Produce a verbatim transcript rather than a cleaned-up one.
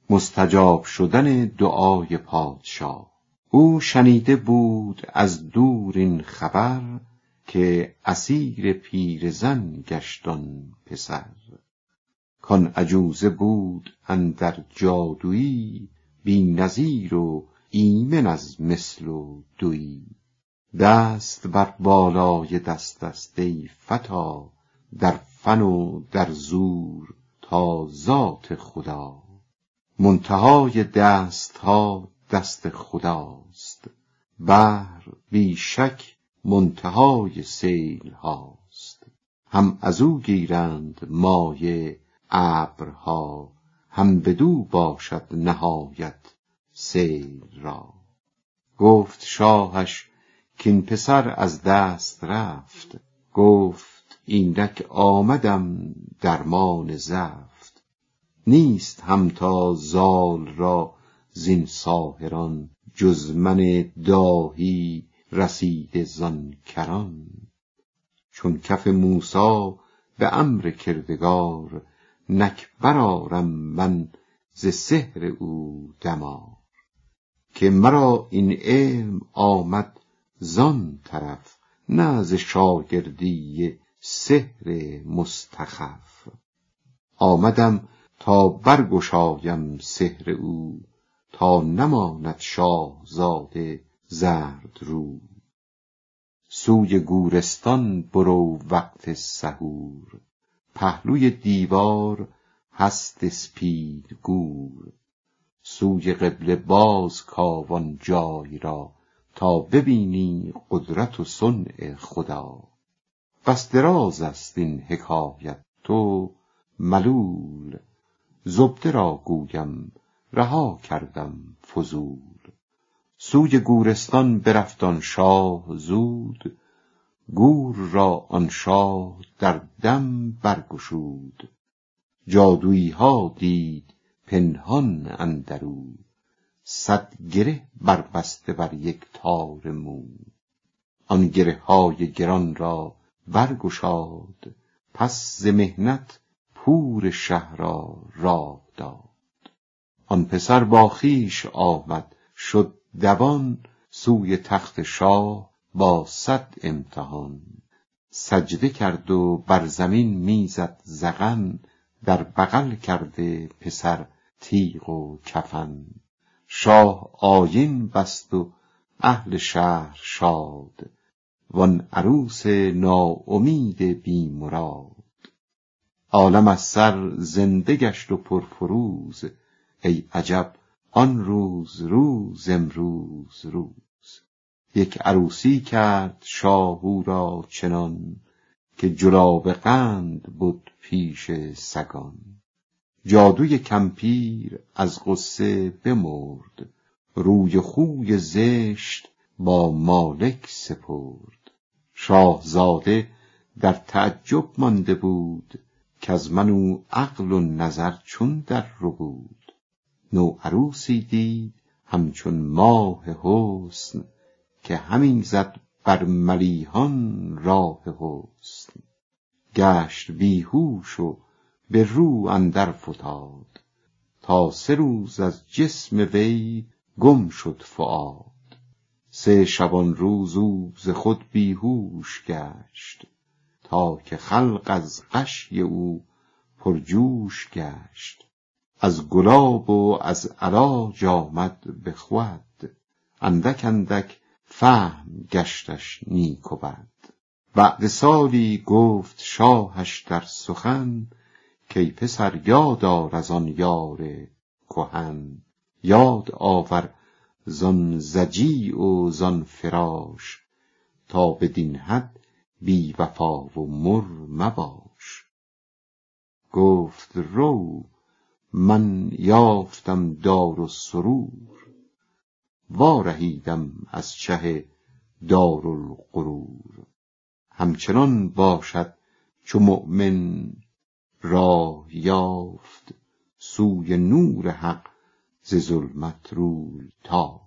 مستجاب شدن دعای پادشاه. او شنیده بود از دور این خبر، که اسیر پیرزن گشت آن پسر. کان عجوزه بود اندر جادویی، بی نظیر و ایمن از مثل و دویی. دست بر بالای دست است ای فتی، در فن و در زور تا ذات خدا. منتهای دست ها دست خداست، بحر بی شک منتهای سیل هاست. هم ازو گیرند مایه ابرها، هم بدو باشد نهایت سیل را. گفت شاهش کین پسر از دست رفت، گفت اینک آمدم درمان زفت. نیست همتا زال را زین ساحران، جز من داهی رسیده زان کران. چون کف موسی به امر کردگار، نک برآرم من ز سحر او دمار. که مرا این علم آمد زان طرف، نه ز شاگردی سحر مستخف. آمدم تا برگشایم سحر او، تا نماند شاهزاده زرد رو. سوی گورستان برو وقت سحور، پهلوی دیوار هست اسپید گور. سوی قبله باز کاو آن جای را، تا ببینی قدرت و صنع خدا. بس دراز است این حکایت تو ملول، زبده را گویم رها کردم فضول. سوی گورستان برفت آن شاه زود، گور را آن شاه در دم برگشود. جادویی ها دید پنهان اندرو، صد گره بربسته بر یک تار مو. آن گره های گران را برگشاد، پس ز محنت پور شه را راه داد. آن پسر با خویش آمد شد دوان، سوی تخت شاه با صد امتحان. سجده کرد و بر زمین میزد زغن، در بغل کرده پسر تیغ و کفن. شاه آیین بست و اهل شهر شاد، وان عروس ناامید بی مراد. عالم از سر زنده گشت و پرفروز، ای عجب آن روز روز امروز روز. یک عروسی کرد شاه او را چنان، که جلاب قند بود پیش سگان. جادوی کمپیر از غصه بمرد، روی خوی زشت با مالک سپرد. شاهزاده در تعجب مانده بود، کز من او عقل و نظر چون در ربود. نو عروسی دید همچون ماه حسن، که همین زد بر ملیحان راه حسن. گشت بیهوش و به رو اندر فتاد، تا سه روز از جسم وی گم شد فؤاد. سه شبان روز او ز خود بیهوش گشت، تا که خلق از غشی او پرجوش گشت. از گلاب و از علاج آمد به خود، اندک اندک فهم گشتش نیک و بد. بعد سالی گفت شاهش در سخن، که ای پسر یاد آر از آن یار کهن. یاد آور زان ضجیع و زان فراش، تا بدین حد بی وفا و مر مباش. گفت رو من یافتم دار و سرور، وارهیدم از چه دارالغرور. همچنان باشد چو مؤمن راه یافت، سوی نور حق ز ظلمت روی تافت.